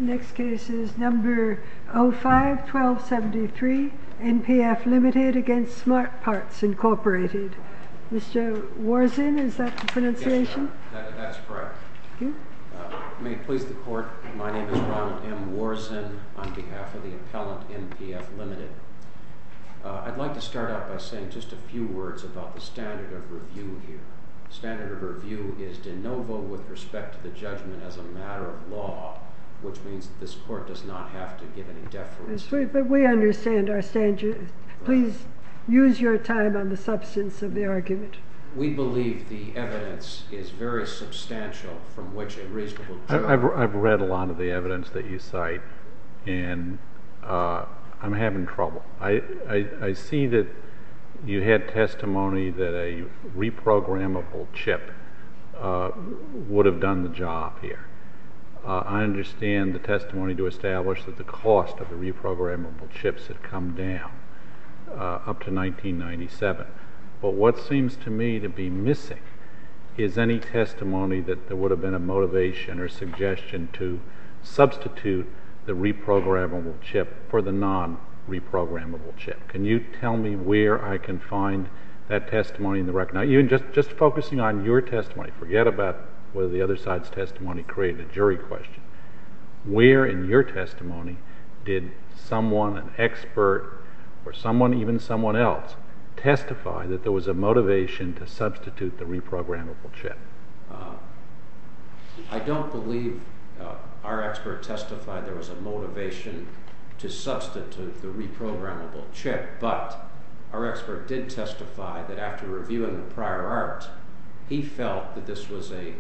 next case is number 05-1273, NPF Limited against Smart Parts Incorporated. Mr. Warzin, is that the pronunciation? Yes, that's correct. Thank you. May it please the Court, my name is Ronald M. Warzin on behalf of the appellant NPF Limited. I'd like to start out by saying just a few words about the standard of review here. Standard of review is de novo with respect to the judgment as a matter of law, which means that this Court does not have to give any deference. But we understand our standard. Please use your time on the substance of the argument. We believe the evidence is very substantial from which a reasonable juror... I've read a lot of the evidence that you cite, and I'm having trouble. I see that you had testimony that a reprogrammable chip would have done the job here. I understand the testimony to establish that the cost of the reprogrammable chips had come down up to 1997. But what seems to me to be missing is any testimony that there would have been a motivation or suggestion to substitute the reprogrammable chip for the non-reprogrammable chip. Can you tell me where I can find that testimony in the record? Now, even just focusing on your testimony, forget about whether the other side's testimony created a jury question. Where in your testimony did someone, an expert, or even someone else, testify that there was a motivation to substitute the reprogrammable chip? I don't believe our expert testified there was a motivation to substitute the reprogrammable chip, but our expert did testify that after reviewing the prior art, he felt that this was a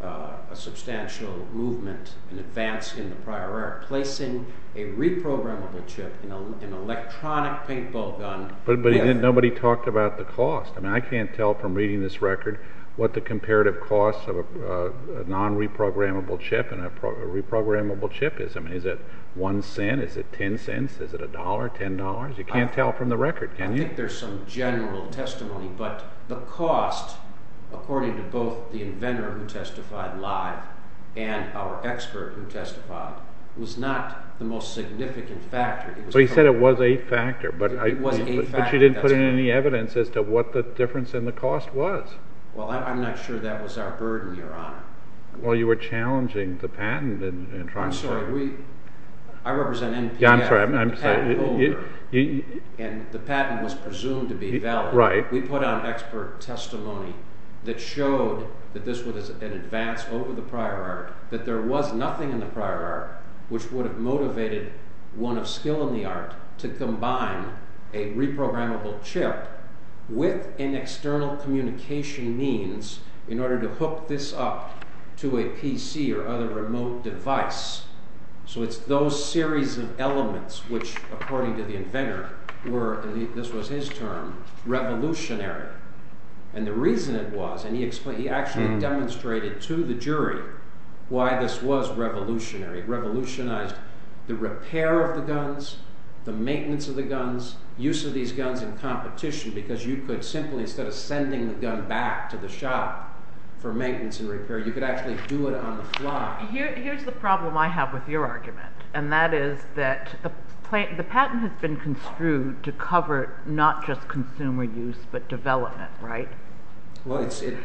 substantial movement, an advance in the prior art, placing a reprogrammable chip in an electronic paintball gun. But nobody talked about the cost. I mean, I can't tell from reading this record what the comparative cost of a non-reprogrammable chip and a reprogrammable chip is. I mean, is it 1 cent? Is it 10 cents? Is it $1, $10? You can't tell from the record, can you? I think there's some general testimony, but the cost, according to both the inventor who testified live and our expert who testified, was not the most significant factor. So he said it was a factor, but you didn't put in any evidence as to what the difference in the cost was. Well, I'm not sure that was our burden, Your Honor. Well, you were challenging the patent and trying to... I'm sorry, I represent NPF. Yeah, I'm sorry. Holder, and the patent was presumed to be valid. Right. We put on expert testimony that showed that this was an advance over the prior art, that there was nothing in the prior art which would have motivated one of skill in the art to combine a reprogrammable chip with an external communication means in order to hook this up to a PC or other remote device. So it's those series of elements which, according to the inventor, were, and this was his term, revolutionary. And the reason it was, and he actually demonstrated to the jury why this was revolutionary. It revolutionized the repair of the guns, the maintenance of the guns, use of these guns in competition, because you could simply, instead of sending the gun back to the shop for maintenance and repair, you could actually do it on the fly. Here's the problem I have with your argument, and that is that the patent has been construed to cover not just consumer use but development, right? Well,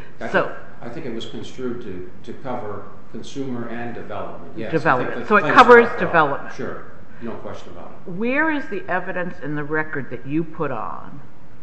I think it was construed to cover consumer and development. Yes, development. So it covers development. Sure, no question about it. Where is the evidence in the record that you put on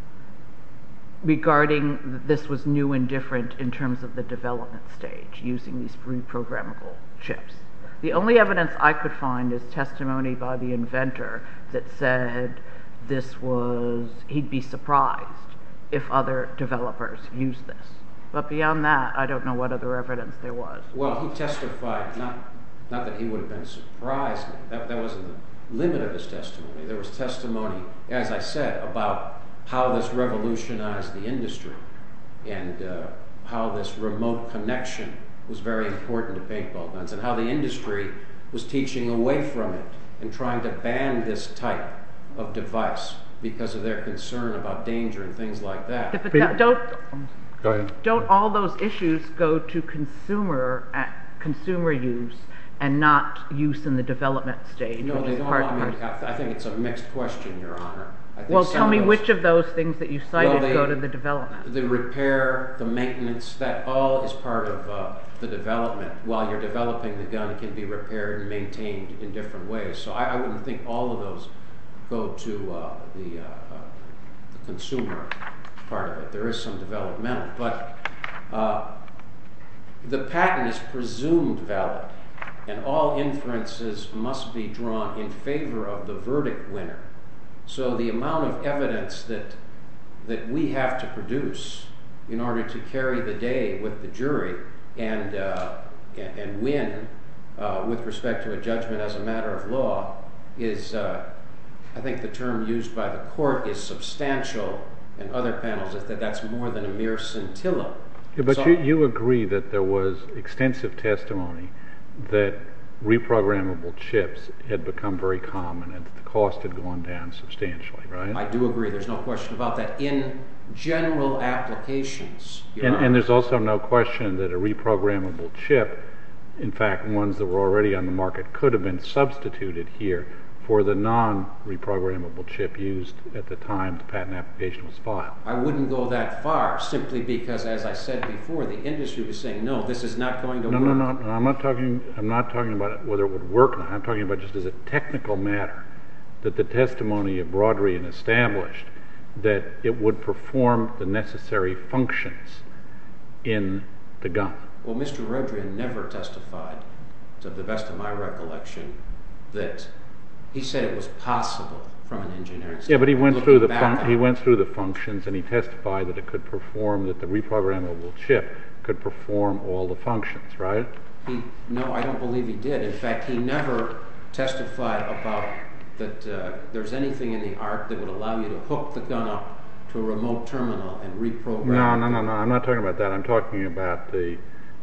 regarding this was new and different in terms of the development stage using these reprogrammable chips? The only evidence I could find is testimony by the inventor that said he'd be surprised if other developers used this. But beyond that, I don't know what other evidence there was. Well, he testified, not that he would have been surprised. That wasn't the limit of his testimony. There was testimony, as I said, about how this revolutionized the industry and how this remote connection was very important to paintball guns, and how the industry was teaching away from it and trying to ban this type of device because of their concern about danger and things like that. But don't all those issues go to consumer use and not use in the development stage. No, which they is don't. part- I think it's a mixed question, Your Honor. I think Well, some tell me of those- which of those things that you cited Well, go to the development. The repair, the maintenance, that all is part of the development. While you're developing the gun, it can be repaired and maintained in different ways. So I wouldn't think all of those go to the consumer part of it. There is some developmental, but the patent is presumed valid, and all inferences must be drawn in favor of the verdict winner. So the amount of evidence that we have to produce in order to carry the day with the jury and win with respect to a judgment as a matter of law is, I think the term used by the court is substantial, and other panels is that's more than a mere scintilla. Yeah, but So- you agree that there was extensive testimony that reprogrammable chips had become very common and the cost had gone down substantially, right? I do agree. There's no question about that. In general applications, Your Honor. And there's also no question that a reprogrammable chip, in fact, ones that were already on the market, could have been substituted here for the non-reprogrammable chip used at the time the patent application was filed. I wouldn't go that far, simply because, as I said before, the industry was saying, no, this is not going to work. No. I'm not talking about whether it would work or not. I'm talking about just as a technical matter, that the testimony of Broadrian established that it would perform the necessary functions in the gun. Well, Mr. Rodrian never testified, to the best of my recollection, that he said it was possible from an engineering standpoint. Yeah, but he went through Looking the functions, and he testified that it could perform, that the reprogrammable chip could perform all the functions, right? No, I don't believe he did. In fact, he never testified about that there's anything in the art that would allow you to hook the gun up to a remote terminal and reprogram it. No. I'm not talking about that. I'm talking about the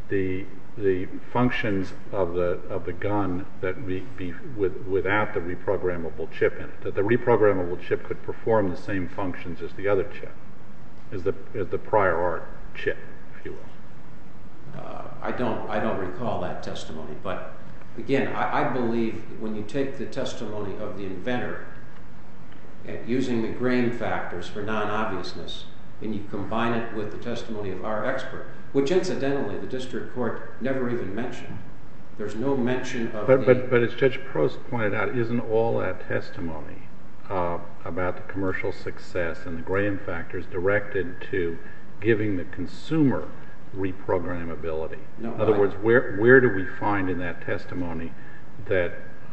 functions of the gun that be without the reprogrammable chip in it. That the reprogrammable chip could perform the same functions as the other chip, as the prior art chip, if you will. I don't recall that testimony, but again, I believe when you take the testimony of the inventor using the Graham factors for non-obviousness, and you combine it with the testimony of our expert, which incidentally the district court never even mentioned. There's no mention of But as Judge Prost pointed out, isn't all that testimony about the commercial success and the Graham factors directed to giving the consumer reprogrammability? No, in other words, where do we find in that testimony that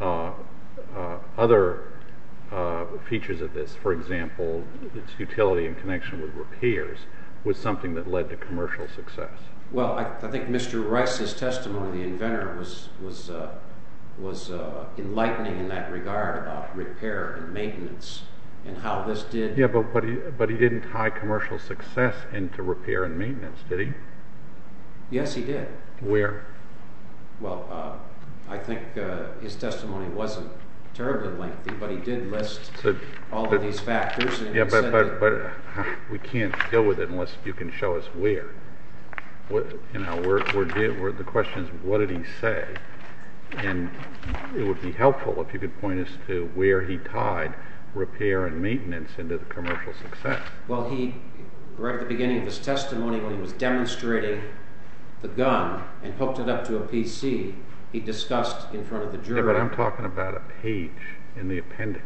other features of this, for example, its utility in connection with repairs, was something that led to commercial success? Well, I think Mr. Rice's testimony, the inventor, was enlightening in that regard about repair and maintenance and how this did. Yeah, but he didn't tie commercial success into repair and maintenance, did he? Yes, he did. Where? Well, I think his testimony wasn't terribly lengthy, but he did list all of these factors. And Yeah, he said that- but we can't deal with it unless you can show us where. The question is, what did he say? And it would be helpful if you could point us to where he tied repair and maintenance into the commercial success. Well, right at the beginning of his testimony, when he was demonstrating the gun and hooked it up to a PC, he discussed in front of the jury. Yeah, but I'm talking about a page in the appendix.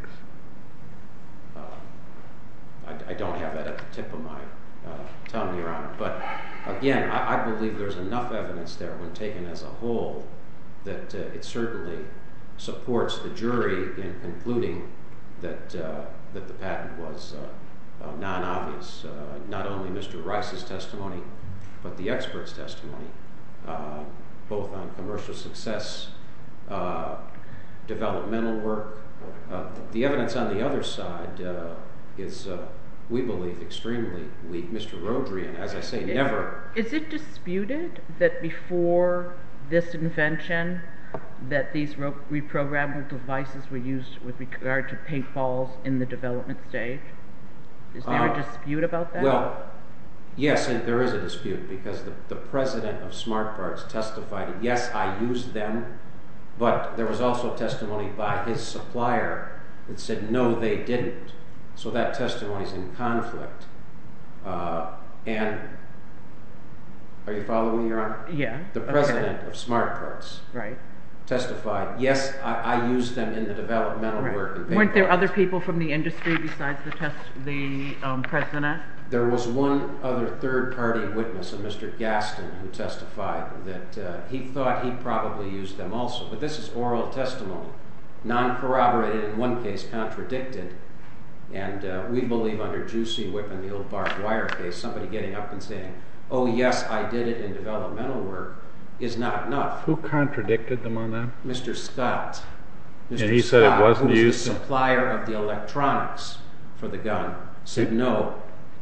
I don't have that at the tip of my tongue, Your Honor. But again, I believe there's enough evidence there when taken as a whole that it certainly supports the jury in concluding that the patent was non-obvious. Not only Mr. Rice's testimony, but the expert's testimony, both on commercial success, developmental work. The evidence on the other side is, we believe, extremely weak. Mr. Rodrian, as I say, never... Is it disputed that before this invention that these reprogrammable devices were used with regard to paintballs in the development stage? Is there a dispute about that? Well, yes, there is a dispute because the president of Smart Parts testified, yes, I used them But there was also testimony by his supplier that said, no, they didn't. So that testimony is in conflict. And are you following me, Your Honor? Yeah. The president of Smart Parts testified, yes, I used them in the developmental work. And weren't there other people from the industry besides the president? There was one other third-party witness, a Mr. Gaston, who testified that he thought he probably used them also. But this is oral testimony, non-corroborated, in one case contradicted. And we believe under Juicy Whip and the old barbed wire case, somebody getting up and saying, oh, yes, I did it in developmental work, is not enough. Who contradicted them on that? Mr. Scott. And he said it wasn't used. Who was the supplier of the electronics for the gun, said no,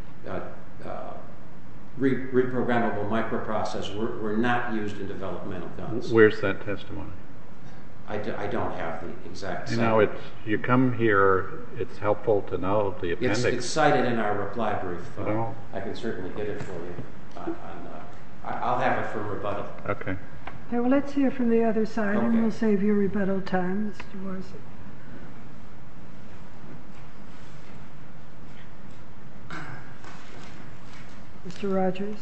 reprogrammable microprocessors were not used in developmental guns. Where's that testimony? I don't have the exact site. You know, you come here, it's helpful to know the appendix. It's cited in our reply brief. Oh. I can certainly get it for you. I'll have it for rebuttal. Okay. Okay, well, let's hear from the other side, Okay. and we'll save you rebuttal time, Mr. Warson. Mr. Rogers.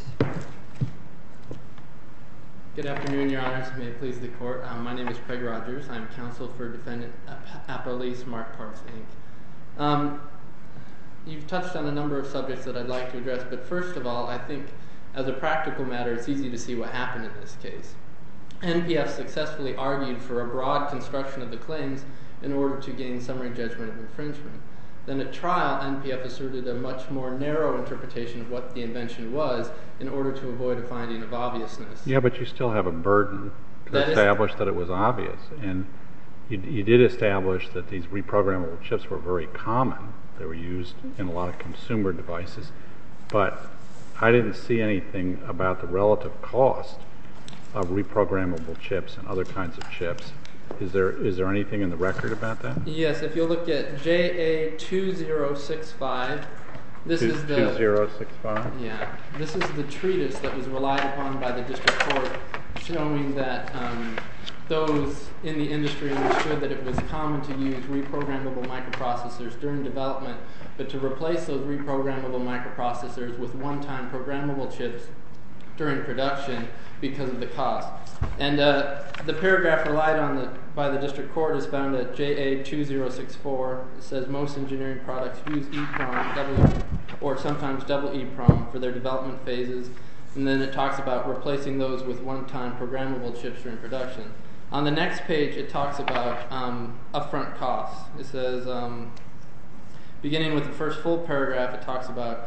Good afternoon, Your Honors. May it please the Court. My name is Craig Rogers. I'm counsel for Defendant Appellee Smart Parts, Inc. You've touched on a number of subjects that I'd like to address, but first of all, I think as a practical matter, it's easy to see what happened in this case. NPF successfully argued for a broad construction of the claims in order to gain summary judgment of infringement. Then at trial, NPF asserted a much more narrow interpretation of what the invention was in order to avoid a finding of obviousness. Yeah, but you still have a burden to establish that it was obvious. And you did establish that these reprogrammable chips were very common. They were used in a lot of consumer devices. But I didn't see anything about the relative cost of reprogrammable chips and other kinds of chips. Is there anything in the record about that? Yes, if you look at JA 2065, this is the 2065. Yeah, this is the treatise that was relied upon by the district court, showing that those in the industry understood that it was common to use reprogrammable microprocessors during development, but to replace those reprogrammable microprocessors with one-time programmable chips during production because of the cost. And the paragraph relied on by the district court is found at JA 2064. It says most engineering products use EEPROM, or sometimes double EEPROM, for their development phases. And then it talks about replacing those with one-time programmable chips during production. On the next page, it talks about upfront costs. It says, beginning with the first full paragraph, it talks about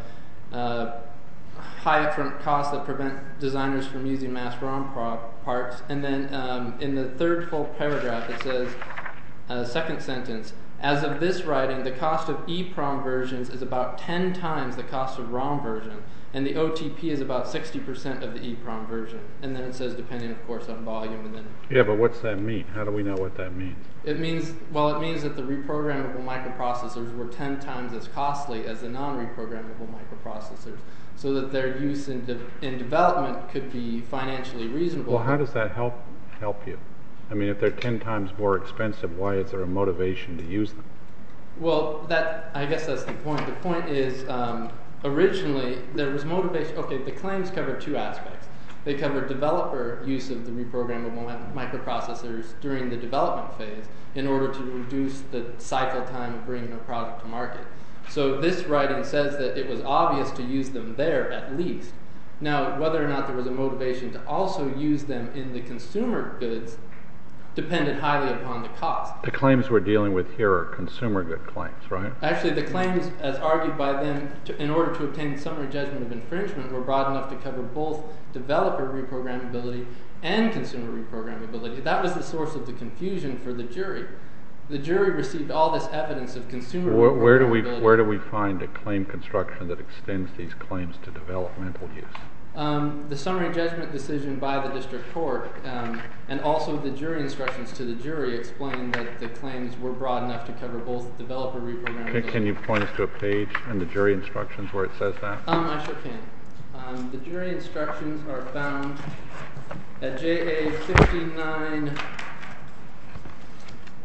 high upfront costs that prevent designers from using mass ROM parts. And then in the third full paragraph, it says, second sentence, as of this writing, the cost of EEPROM versions is about 10 times the cost of ROM version, and the OTP is about 60% of the EEPROM version. And then it says, depending, of course, on volume. And then Yeah, but what's that mean? How do we know what that means? it means that the reprogrammable microprocessors were 10 times as costly as the non-reprogrammable microprocessors, so that their use in development could be financially reasonable. Well, how does that help you? I mean, if they're 10 times more expensive, why is there a motivation to use them? Well, I guess that's the point. The point is, originally, there was motivation. Okay, the claims covered two aspects. They covered developer use of the reprogrammable microprocessors during the development phase in order to reduce the cycle time of bringing a product to market. So this writing says that it was obvious to use them there at least. Now, whether or not there was a motivation to also use them in the consumer goods depended highly upon the cost. The claims we're dealing with here are consumer good claims, right? Actually, the claims, as argued by them, in order to obtain summary judgment of infringement, were broad enough to cover both developer reprogrammability and consumer reprogrammability. That was the source of the confusion for the jury. The jury received all this evidence of consumer reprogrammability. Where do we find a claim construction that extends these claims to developmental use? The summary judgment decision by the district court and also the jury instructions to the jury explain that the claims were broad enough to cover both developer reprogrammability. Can you point us to a page in the jury instructions where it says that? I sure can. The jury instructions are found at JA 59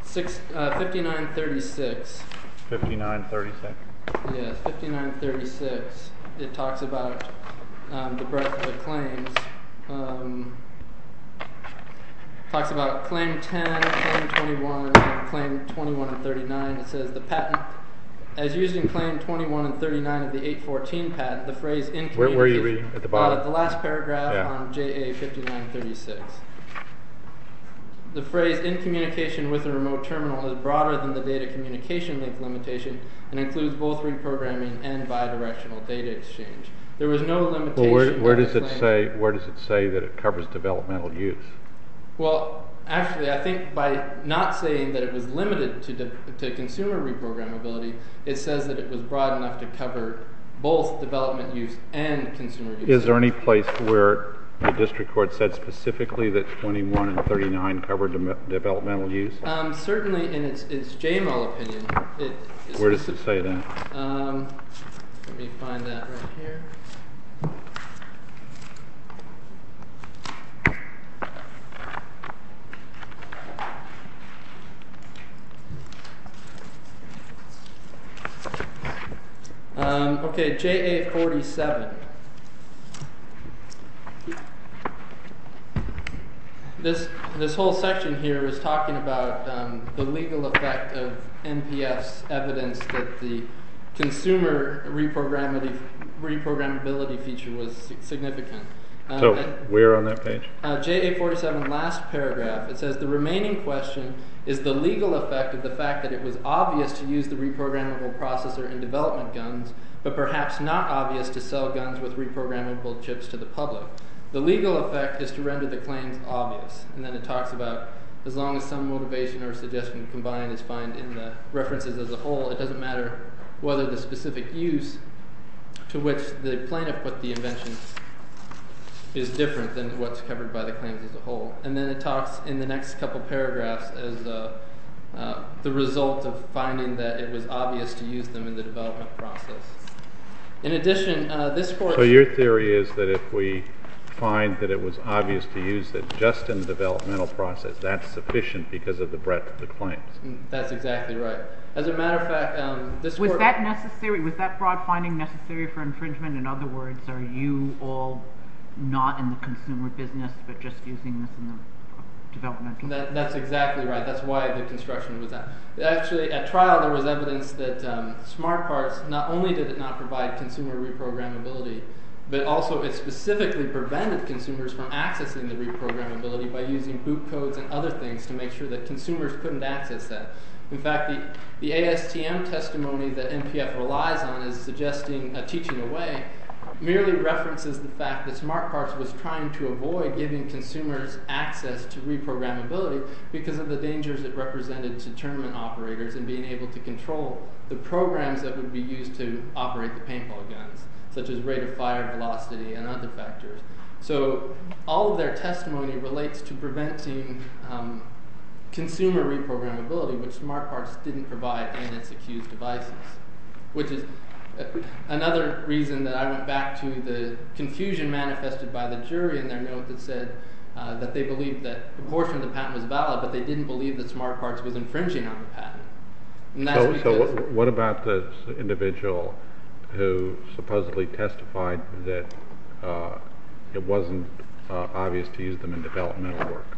5936. 5936. Yes, 5936. It talks about the breadth of the claims. Talks about Claim 10, Claim 21, and Claim 21 and 39. It says the patent, as used in Claim 21 and 39 of the 814 patent, the phrase in communication. Where are you reading? At the bottom? The last paragraph Yeah. on JA 5936. The phrase in communication with a remote terminal is broader than the data communication link limitation and includes both reprogramming and bidirectional data exchange. There was no limitation. Well, where does it say? Where does it say that it covers developmental use? Well, actually, I think by not saying that it was limited to consumer reprogrammability, it says that it was broad enough to cover both development use and consumer use. Is there any place where the district court said specifically that 21 and 39 covered developmental use? Certainly in its JML opinion. Where does it say that? Let me find that right here. Okay, JA 47. This whole section here is talking about the legal effect of NPF's evidence that the consumer reprogrammability feature was significant. So where on that page? JA 47, last paragraph. It says the remaining question is the legal effect of the fact that it was obvious to use the reprogrammable processor in development guns, but perhaps not obvious to sell guns with reprogrammable chips to the public. The legal effect is to render the claims obvious. And then it talks about as long as some motivation or suggestion combined is found in the references as a whole, it doesn't matter whether the specific use to which the plaintiff put the invention is different than what's covered by the claims as a whole. And then it talks in the next couple paragraphs as the result of finding that it was obvious to use them in the development process. In addition, this court... So your theory is that if we find that it was obvious to use it just in the developmental process, that's sufficient because of the breadth of the claims? That's exactly right. As a matter of fact, this was court... that necessary? Was that broad finding necessary for infringement? In other words, are you all not in the consumer business, but just using this in the developmental? That's exactly right. That's why the construction was that. Actually, at trial, there was evidence that Smart Parts, not only did it not provide consumer reprogrammability, but also it specifically prevented consumers from accessing the reprogrammability by using boot codes and other things to make sure that consumers couldn't access that. In fact, the ASTM testimony that NPF relies on is suggesting teaching away merely references the fact that Smart Parts was trying to avoid giving consumers access to reprogrammability because of the dangers it represented to tournament operators and being able to control the programs that would be used to operate the paintball guns, such as rate of fire, velocity, and other factors. So all of their testimony relates to preventing consumer reprogrammability, which Smart Parts didn't provide in its accused devices, which is another reason that I went back to the confusion manifested by the jury in their note that said that they believed that a portion of the patent was valid, but they didn't believe that Smart Parts was infringing on the patent. And that's so what about the individual who supposedly testified that it wasn't obvious to use them in developmental work?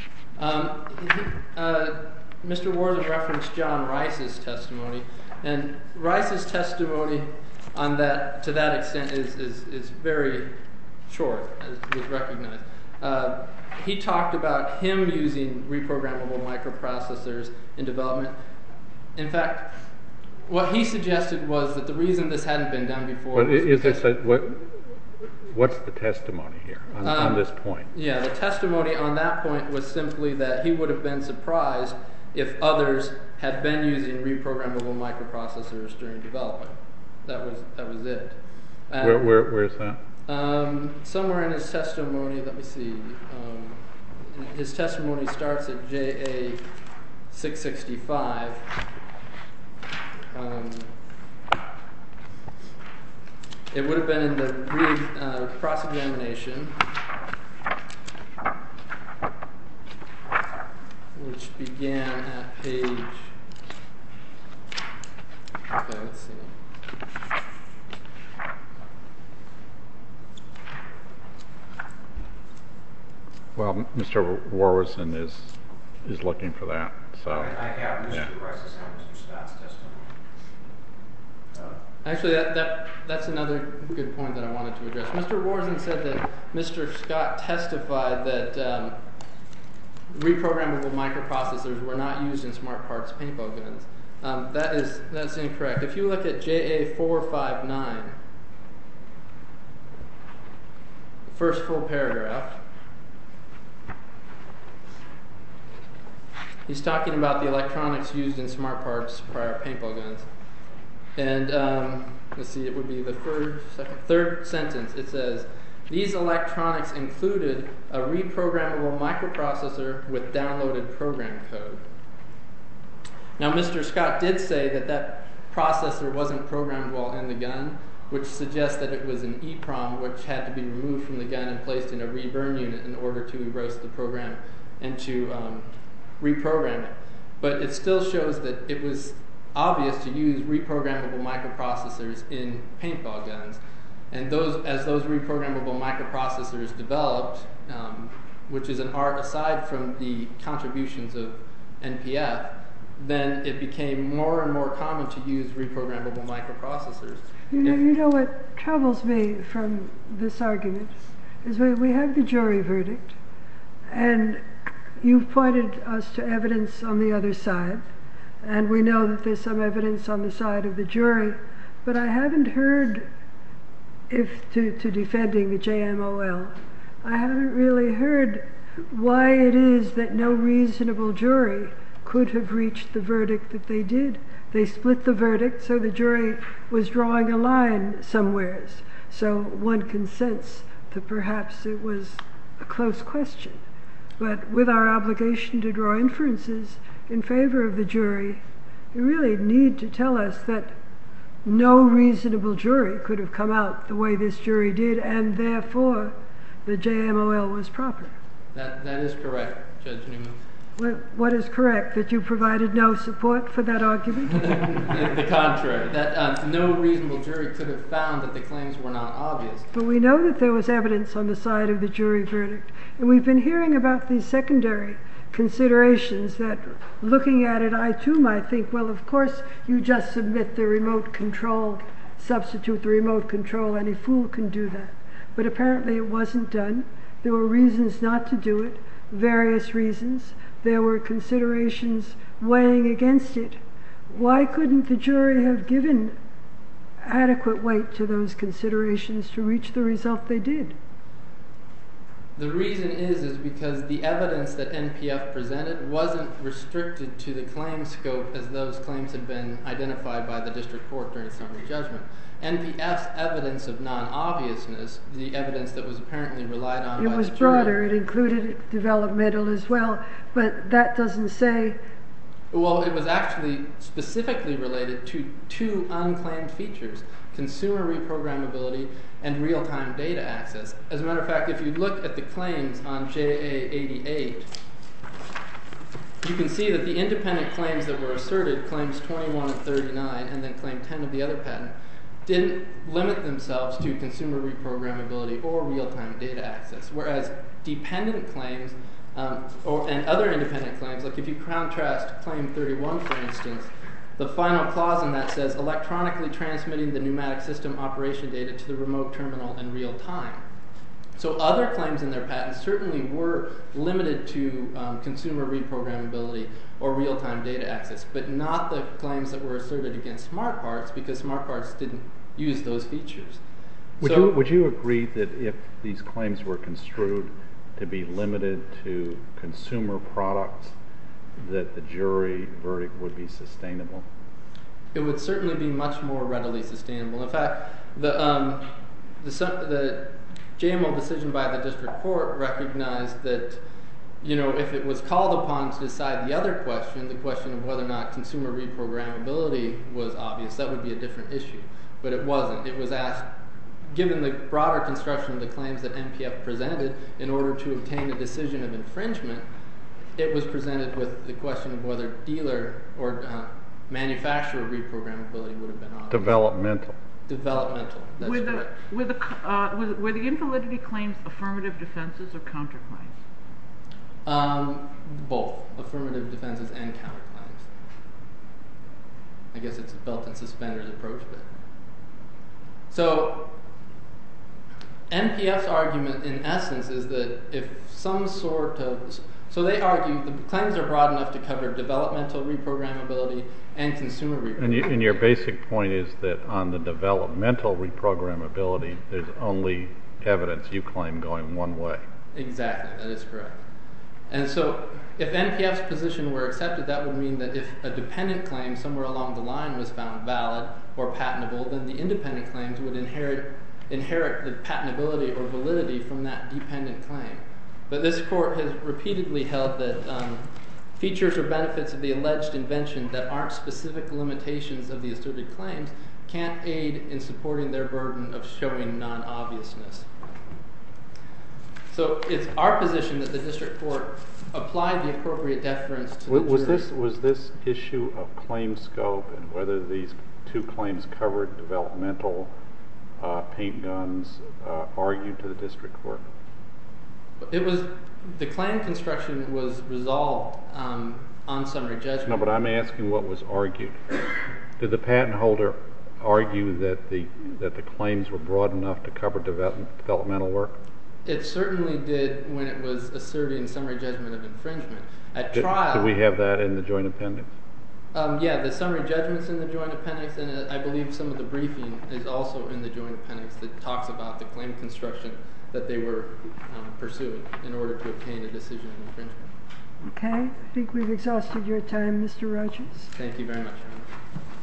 Mr. Warden referenced John Rice's testimony, and Rice's testimony on that, to that extent, is very short, as was recognized. He talked about him using reprogrammable microprocessors in development. In fact, what he suggested was that the reason this hadn't been done before was what's the testimony here on this point? Yeah, the testimony on that point was simply that he would have been surprised if others had been using reprogrammable microprocessors during development. That was it. Where's that? Somewhere in his testimony, let me see. His testimony starts at JA 665. It would have been in the cross-examination, which began at page, okay, let's see. Well, Mr. Warwison is looking for that. So I have Mr. Yeah. Rice's and Mr. Scott's testimony. Actually, that's another good point that I wanted to address. Mr. Warzen said that Mr. Scott testified that reprogrammable microprocessors were not used in Smart Parts paintball guns. That's incorrect. If you look at JA 459, first full paragraph, he's talking about the electronics used in Smart Parts prior paintball guns. And let's see, it would be the third sentence. It says, these electronics included a reprogrammable microprocessor with downloaded program code. Now, Mr. Scott did say that processor wasn't programmed while in the gun, which suggests that it was an EEPROM which had to be removed from the gun and placed in a reburn unit in order to erase the program and to reprogram it. But it still shows that it was obvious to use reprogrammable microprocessors in paintball guns. And as those reprogrammable microprocessors developed, which is an art aside from the contributions of NPF, then it became more and more common to use reprogrammable microprocessors. You know what troubles me from this argument is we have the jury verdict, and you've pointed us to evidence on the other side, and we know that there's some evidence on the side of the jury, but I haven't heard, to defending the JMOL, I haven't really heard why it is that no reasonable jury could have reached the verdict that they did. They split the verdict, so the jury was drawing a line somewheres. So one can sense that perhaps it was a close question. But with our obligation to draw inferences in favor of the jury, you really need to tell us that no reasonable jury could have come out the way this jury did, and therefore the JMOL was proper. That is correct, Judge Newman. What is correct? That you provided no support for that argument? The contrary. That no reasonable jury could have found that the claims were not obvious. But we know that there was evidence on the side of the jury verdict. And we've been hearing about these secondary considerations that, looking at it, I too might think, well, of course, you just submit the remote control, substitute the remote control, any fool can do that. But apparently it wasn't done. There were reasons not to do it, various reasons. There were considerations weighing against it. Why couldn't the jury have given adequate weight to those considerations to reach the result they did? The reason is because the evidence that NPF presented wasn't restricted to the claim scope as those claims had been identified by the district court during summary judgment. NPF's evidence of non-obviousness, the evidence that was apparently relied on by the jury. It was broader. It included developmental as well, but that doesn't say... Well, it was actually specifically related to two unclaimed features, consumer reprogrammability and real-time data access. As a matter of fact, if you look at the claims on JA88, you can see that the independent claims that were asserted, claims 21 and 39, and then claim 10 of the other patent, didn't limit themselves to consumer reprogrammability or real-time data access, whereas dependent claims and other independent claims, like if you contrast claim 31, for instance, the final clause in that says electronically transmitting the pneumatic system operation data to the remote terminal in real time. So other claims in their patents certainly were limited to consumer reprogrammability or real-time data access, but not the claims that were asserted against Smart Parts, because Smart Parts didn't use those features. Would you agree that if these claims were construed to be limited to consumer products, that the jury verdict would be sustainable? It would certainly be much more readily sustainable. In fact, the JMO decision by the district court recognized that, if it was called upon to decide the other question, the question of whether or not consumer reprogrammability was obvious, that would be a different issue. But it wasn't. It was asked, given the broader construction of the claims that NPF presented, in order to obtain a decision of infringement, it was presented with the question of whether dealer or manufacturer reprogrammability would have been obvious. Developmental. Developmental, that's correct. Were the invalidity claims affirmative defenses or counterclaims? Both affirmative defenses and counterclaims. I guess it's a belt and suspenders approach, but so NPF's argument in essence is that if some sort of, so they argue the claims are broad enough to cover developmental reprogrammability and consumer reprogrammability. And your basic point is that on the developmental reprogrammability, there's only evidence you claim going one way. Exactly, that is correct. And so if NPF's position were accepted, that would mean that if a dependent claim somewhere along the line was found valid or patentable, then the independent claims would inherit the patentability or validity from that dependent claim. But this court has repeatedly held that features or benefits of the alleged invention that aren't specific limitations of the asserted claims can't aid in supporting their burden of showing non-obviousness. So it's our position that the district court applied the appropriate deference to the jury. Was this issue of claim scope and whether these two claims covered developmental paint guns argued to the district court? It was, the claim construction was resolved on summary judgment. No, but I'm asking what was argued. Did the patent holder argue that the claims were broad enough to cover developmental work? It certainly did when it was asserting summary judgment of infringement. At trial... Do we have that in the joint appendix? Yeah, the summary judgment's in the joint appendix, and I believe some of the briefing is also in the joint appendix that talks about the claim construction that they were pursuing in order to obtain a decision of infringement. Okay, I think we've exhausted your time, Mr. Rogers. Thank you very much, Your Honor.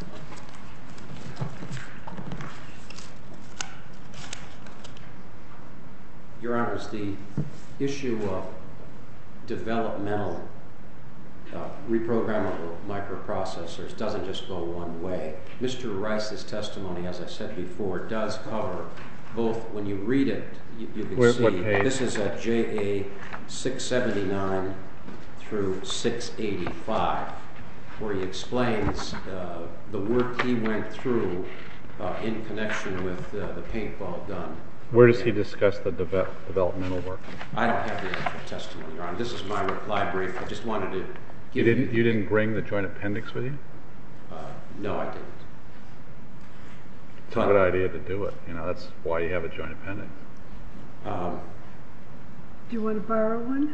Your Honors, the issue of developmental reprogrammable microprocessors doesn't just go one way. Mr. Rice's testimony, as I said before, does cover both. When you read it, you can see this is at JA 679 through 685, where he explains the work he went through in connection with the paintball gun. Where does he discuss the developmental work? I don't have the actual testimony, Your Honor. This is my reply brief. I just wanted to give you... You didn't bring the joint appendix with you? No, I didn't. It's a good idea to do it. You know, that's why you have a joint appendix. Do you want to borrow one?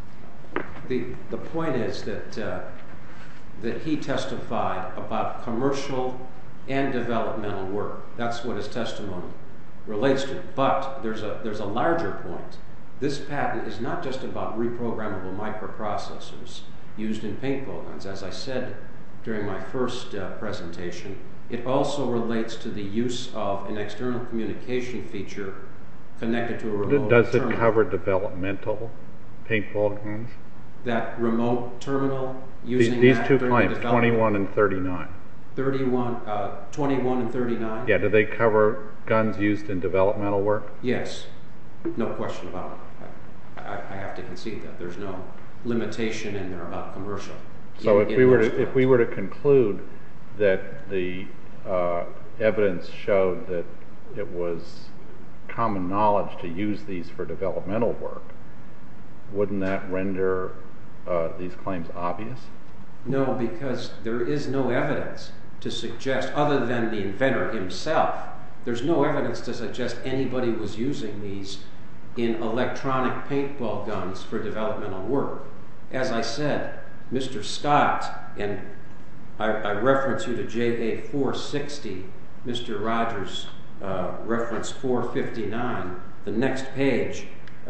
The point is that he testified about commercial and developmental work. That's what his testimony relates to. But there's a larger point. This patent is not just about reprogrammable microprocessors used in paintball guns. As I said during my first presentation, it also relates to the use of an external communication feature connected to a remote terminal. Does it cover developmental paintball guns? That remote terminal using these two claims, 21 and 39. 21 and 39? Yeah, do they cover guns used in developmental work? Yes, no question about it. I have to concede that. There's no limitation in there about commercial. So if we were to conclude that the evidence showed that it was common knowledge to use these for developmental work, wouldn't that render these claims obvious? No, because there is no evidence to suggest, other than the inventor himself, there's no evidence to suggest anybody was using these in electronic paintball guns for developmental work. As I said, Mr. Scott, and I reference you to JA 460, Mr. Rogers reference 459, the next page,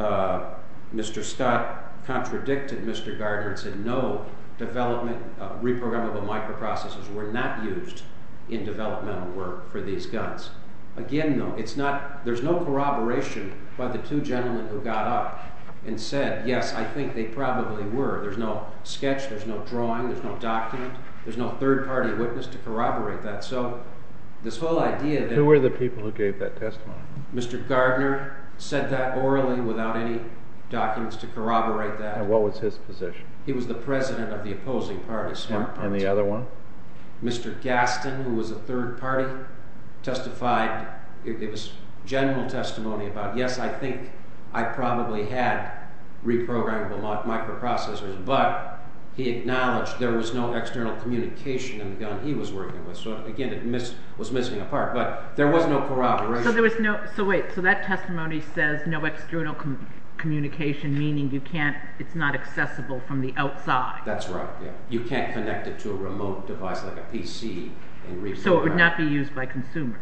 Mr. Scott contradicted Mr. Gardner and said no, reprogrammable microprocessors were not used in developmental work for these guns. Again, though, there's no corroboration by the two gentlemen who got up and said, yes, I think they probably were. There's no sketch, there's no drawing, there's no document, there's no third-party witness to corroborate that. So this whole idea that... Who were the people who gave that testimony? Mr. Gardner said that orally without any documents to corroborate that. And what was his position? He was the president of the opposing party, Smart Parts. And the other one? Mr. Gaston, who was a third party, testified. It was general testimony about, yes, I think I probably had reprogrammable microprocessors, but he acknowledged there was no external communication in the gun he was working with. So again, it was missing a part, but there was no corroboration. So there was no. So wait. So that testimony says no external communication, meaning you can't. It's not accessible from the outside. That's right. Yeah, you can't connect it to a remote device like a PC and reprogram. So it would not be used by consumers.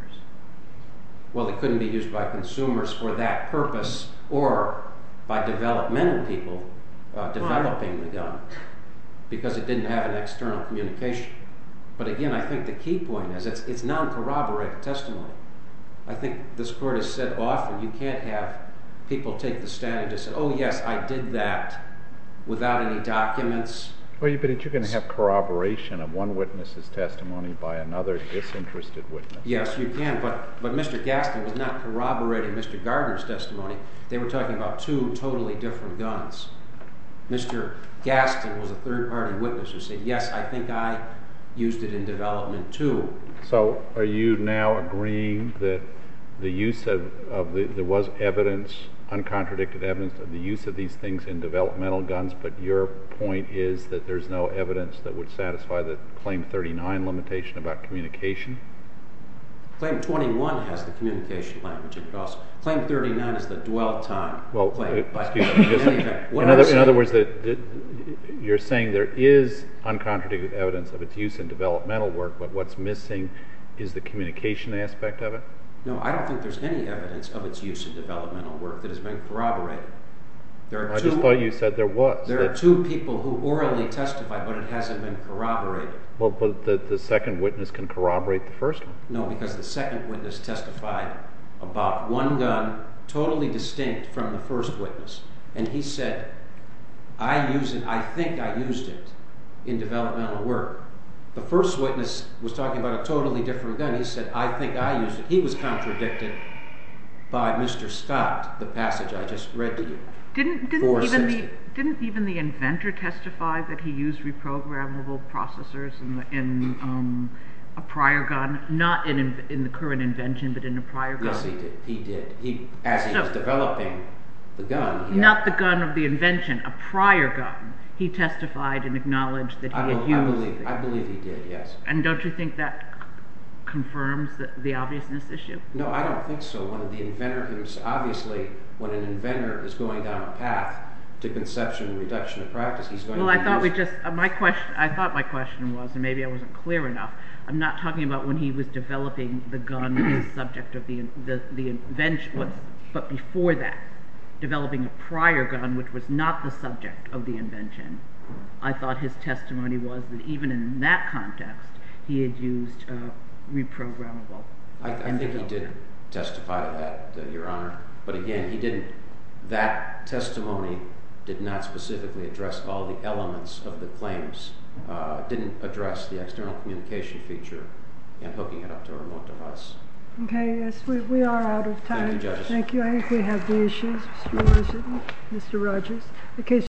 Well, it couldn't be used by consumers for that purpose, or by developmental people developing the gun, because it didn't have an external communication. But again, I think the key point is it's non-corroborated testimony. I think this court has said often you can't have people take the stand and just say, oh yes, I did that, without any documents. Well, but you can have corroboration of one witness's testimony by another disinterested witness. Yes, you can, but Mr. Gaston was not corroborating Mr. Gardner's testimony. They were talking about two totally different guns. Mr. Gaston was a third-party witness who said, yes, I think I used it in development too. So are you now agreeing that the use there was evidence, uncontradicted evidence of the use of these things in developmental guns, but your point is that there's no evidence that would satisfy the Claim 39 limitation about communication? Claim 21 has the communication language. Claim 39 is the dwell time claim. Excuse me. In other words, you're saying there is uncontradicted evidence of its use in developmental work, but what's missing is the communication aspect of it? No, I don't think there's any evidence of its use in developmental work that has been corroborated. I just thought you said there was. There are two people who orally testified, but it hasn't been corroborated. Well, but the second witness can corroborate the first one. No, because the second witness testified about one gun totally distinct from the first witness. And he said, I think I used it in developmental work. The first witness was talking about a totally different gun. He said, I think I used it. He was contradicted by Mr. Scott, the passage I just read to you. Didn't even the inventor testify that he used reprogrammable processors in a prior gun, not in the current invention, but in a prior gun? Yes, he did. As he was developing the gun. Not the gun of the invention, a prior gun. He testified and acknowledged that he had used. I believe he did, yes. And don't you think that confirms the obviousness issue? No, I don't think so. Obviously, when an inventor is going down a path to conception and reduction of practice, he's going to I thought my question was, and maybe I wasn't clear enough, I'm not talking about when he was developing the gun as the subject of the invention, but before that, developing a prior gun which was not the subject of the invention. I thought his testimony was that even in that context, he had used reprogrammable. I think he did testify to that, Your Honor. But again, that testimony did not specifically address all the elements of the claims. Didn't address the external communication feature and hooking it up to a remote device. Okay, yes, we are out of time. Thank you, judges. Thank you. I think we have the issues, Mr. Rogers. The case